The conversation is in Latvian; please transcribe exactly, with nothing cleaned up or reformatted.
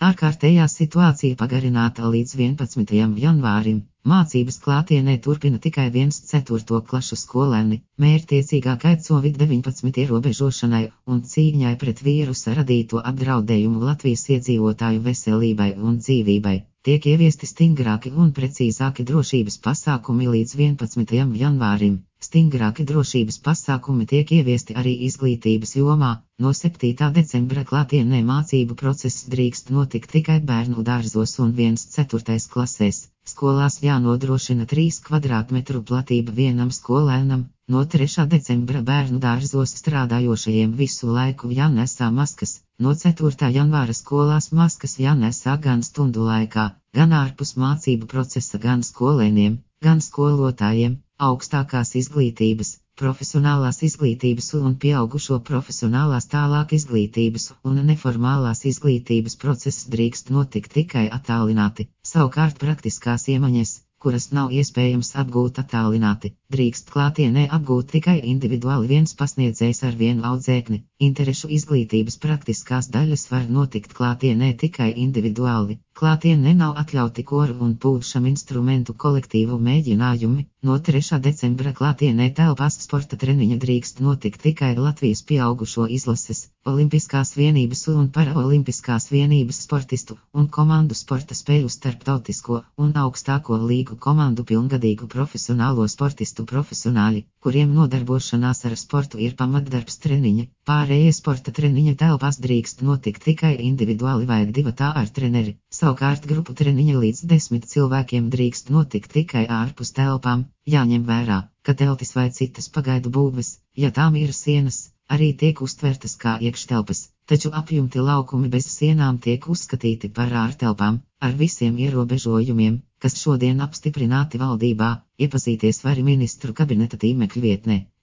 Ārkārtējā situācija pagarināta līdz vienpadsmitajam janvārim. Mācības klātienē turpina tikai viens ceturto klašu skolēni, mērķtiecīgāk Covid deviņpadsmit ierobežošanai un cīņai pret vīrusa radīto apdraudējumu Latvijas iedzīvotāju veselībai un dzīvībai. Tiek ieviesti stingrāki un precīzāki drošības pasākumi līdz vienpadsmitajam janvārim. Stingrāki drošības pasākumi tiek ieviesti arī izglītības jomā. No septītā decembra klātienē mācību process drīkst notikt tikai bērnu dārzos un viens ceturtais klasēs. Skolās jānodrošina trīs kvadrātmetru platība vienam skolēnam. No trešā decembra bērnu dārzos strādājošajiem visu laiku jānesā maskas. No ceturtā janvāra skolās maskas jānesā gan stundu laikā, gan ārpus mācību procesa gan skolēniem, gan skolotājiem, augstākās izglītības, profesionālās izglītības un pieaugušo profesionālās tālāk izglītības un neformālās izglītības process drīkst notikt tikai attālināti. Savukārt praktiskās iemaņas, kuras nav iespējams apgūt attālināti, drīkst klātienē apgūt tikai individuāli viens pasniedzējs ar vienu audzēkni. Interešu izglītības praktiskās daļas var notikt klātienē tikai individuāli. Klātienē nav atļauti koru un pūšam instrumentu kolektīvu mēģinājumi. No trešā decembra klātienē telpās sporta treniņa drīkst notikt tikai Latvijas pieaugušo izlases, Olimpiskās vienības un paraolimpiskās vienības sportistu un komandu sporta spēļu starptautisko un augstāko līgu komandu pilngadīgu profesionālo sportistu profesionāļi, kuriem nodarbošanās ar sportu ir pamatdarbs treniņa. Pārējie sporta treniņa telpās drīkst notikt tikai individuāli vai divatā ar treneri. Savukārt grupu treniņa līdz desmit cilvēkiem drīkst notikt tikai ārpus telpām. Jāņem vērā, ka teltis vai citas pagaidu būves, ja tām ir sienas, arī tiek uztvertas kā iekštelpas, taču apjumti laukumi bez sienām tiek uzskatīti par ārtelpām, ar visiem ierobežojumiem, kas šodien apstiprināti valdībā. Iepazīties var ministru kabineta tīmekļa vietnē.